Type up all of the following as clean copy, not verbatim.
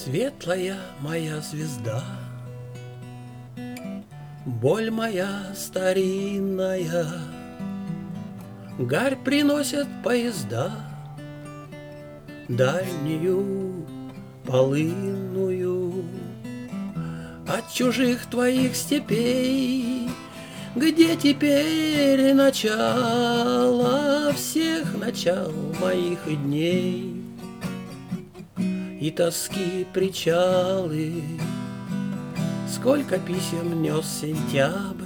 Светлая моя звезда, боль моя старинная, гарь приносят поезда, дальнюю, полынную, от чужих твоих степей, где теперь начало всех начал моих дней. И тоски причалы, сколько писем нес сентябрь,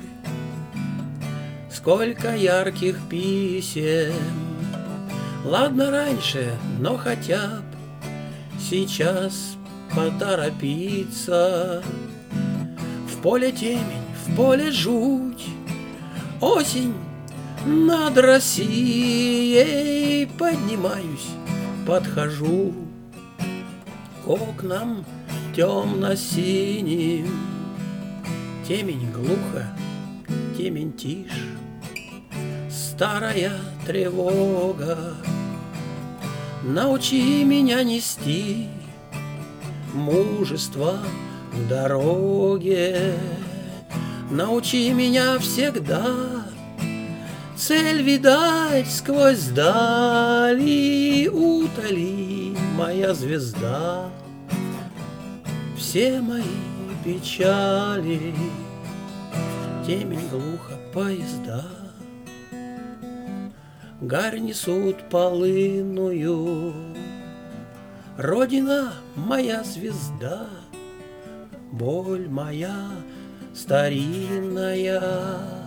сколько ярких писем. Ладно раньше, но хотя б сейчас поторопиться. В поле темень, в поле жуть, осень над Россией. Поднимаюсь, подхожу к окнам темно-синим. Темень глухо, темень тишь, старая тревога. Научи меня нести мужество в дороге. Научи меня всегда цель видать сквозь дали. Утоли, моя звезда, все мои печали. Темень глухо поезда, гарь несут полынную. Родина моя звезда, боль моя старинная.